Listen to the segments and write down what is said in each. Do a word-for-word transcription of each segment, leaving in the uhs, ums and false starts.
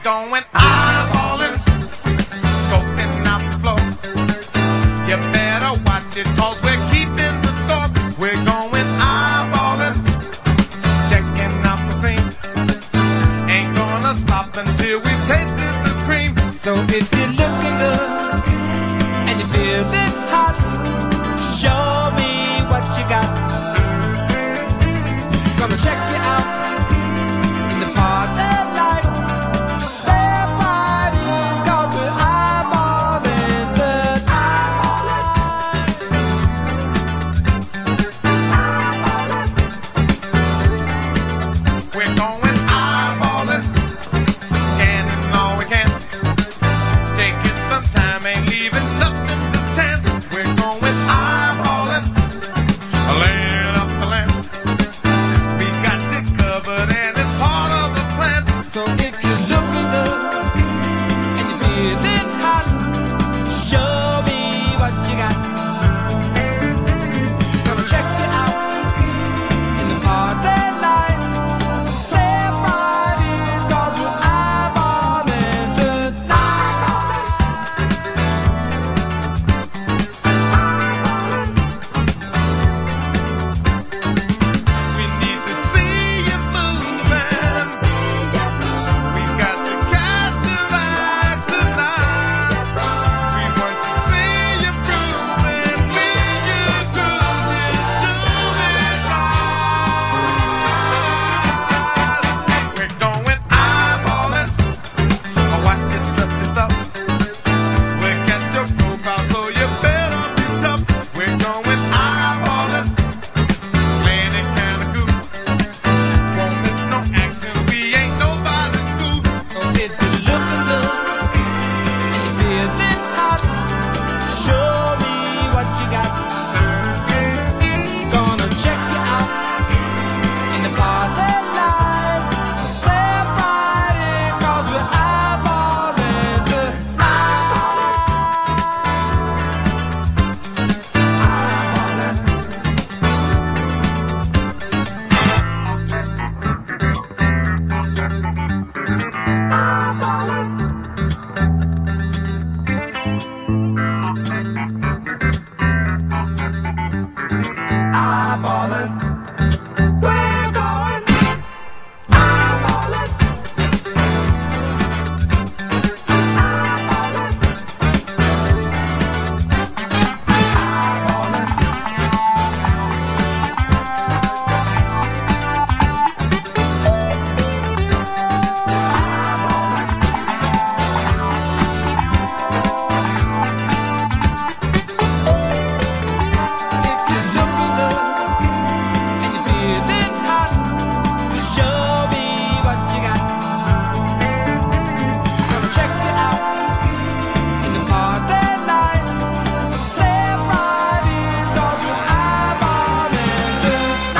going eyeballing, scoping out the floor. You better watch it, cause we're keeping the score. We're going eyeballing, checking out the scene. Ain't gonna stop until we've tasted the cream. So if you're looking good and you feel it hot, show me what you got. Gonna check you out in the party light. Step right in, cause we're eyeballing the We're going eyeballing, scanning all we can. Taking some time, ain't leaving nothing to chance. We're going eyeballing, laying up the land. We got you covered and it's part of the plan. So if you're looking good and you feel it hot, show me what you got. Gonna check you out in the party lights. Step right in, cause we're eyeballing We need to see you moving. We got to catch your eye tonight. We want to see you grooving. When you groove it, do it right. We're going eyeballing. Watch your stuff, your stuff. Look at your profile, so you better be tough. We're going eyeballing, playing it kinda cool. Won't miss no action, we ain't nobody's fool. So if you're looking good and you feel it hot, show me what you got. Gonna check you out in the party lights. So step right in, cause we're eyeballing the eyeballing. We're going eyeballing. If you're looking good and you feel it hot, show me what you got. Gonna check you out in the party lights. Step right in, cause we're eyeballing the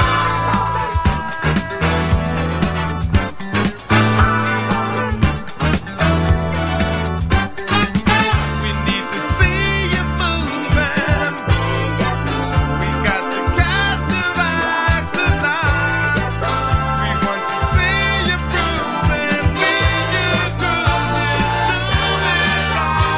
We need to see you moving. We got to catch your eye tonight. We want to see you grooving. When you groove it, do it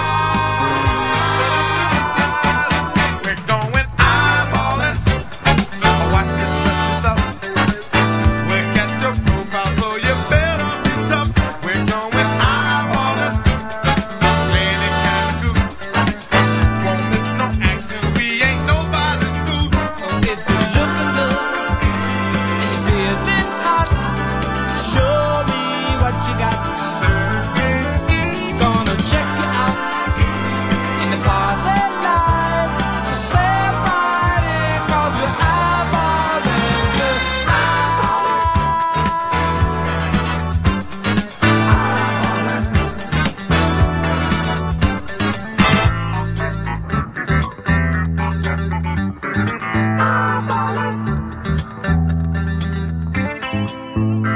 right. We're going eyeballing. Watch your stuff, your stuff. Look at your profile, so you better be tough. We're going eyeballing, playing it kinda cool. Won't miss no action, we ain't nobody's fool. So if you're looking good and you feel it hot, show me what you got. Gonna check you out in the party lights. So step right in, cause we're eyeballing the eyeballing.